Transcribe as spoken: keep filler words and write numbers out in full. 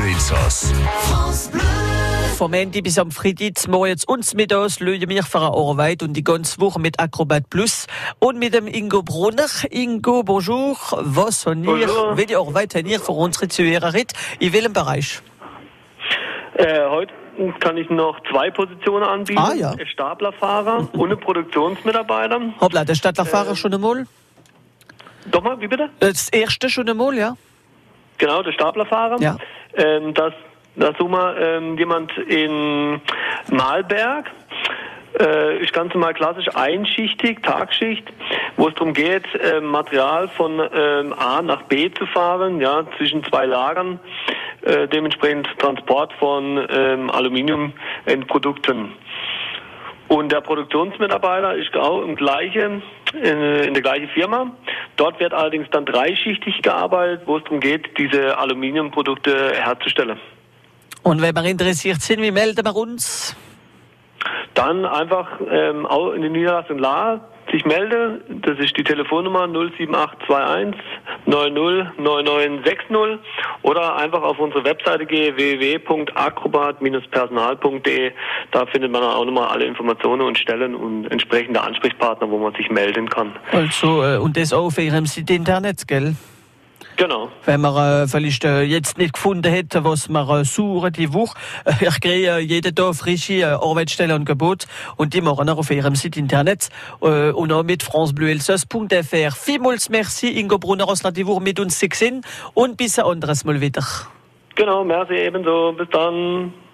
Bleu Elsass. Vom Ende bis am Freitag morgens uns mit uns lösen wir für eine Arbeit und die ganze Woche mit Acrobat Plus und mit dem Ingo Brunner. Ingo, bonjour. Was haben ihr, welche Arbeit habt ihr für unsere Zuhörerin? In welchem Bereich? Äh, heute kann ich noch zwei Positionen anbieten. Ah, ja. Ein Staplerfahrer und ein Produktionsmitarbeiter. Hoppla, der Staplerfahrer äh, schon einmal? Doch mal, wie bitte? Das erste schon einmal, ja. Genau, der Staplerfahrer. Ja. Ähm, das, das suchen wir ähm, jemand in Malberg. Äh, ist ganz normal klassisch einschichtig, Tagschicht, wo es darum geht, äh, Material von ähm, A nach B zu fahren, ja, zwischen zwei Lagern, äh, dementsprechend Transport von ähm, Aluminiumendprodukten. Und der Produktionsmitarbeiter ist auch im gleichen, in, in der gleichen Firma. Dort wird allerdings dann dreischichtig gearbeitet, wo es darum geht, diese Aluminiumprodukte herzustellen. Und wenn wir interessiert sind, wie melden wir uns? Dann einfach ähm, auch in die Niederlassung La sich melde. Das ist die Telefonnummer null sieben acht zwei eins neun null neun neun sechs null oder einfach auf unsere Webseite gehen, w w w punkt acrobat Bindestrich personal punkt d e. Da findet man auch nochmal alle Informationen und Stellen und entsprechende Ansprechpartner, wo man sich melden kann. Also, äh, und das auch auf Ihrem Seite Internet, gell? Genau. Wenn man äh, vielleicht äh, jetzt nicht gefunden hätte, was man äh, suchen die Woche, äh, ich kriege äh, jeden Tag frische äh, Arbeitsstellen und Gebote und die machen auch auf ihrem Site Internet äh, und auch mit francebleuelsass punkt f r. Vielmals merci, Ingo Brunner, aus die Woche mit uns zu sehen und bis ein anderes Mal wieder. Genau, merci ebenso. Bis dann.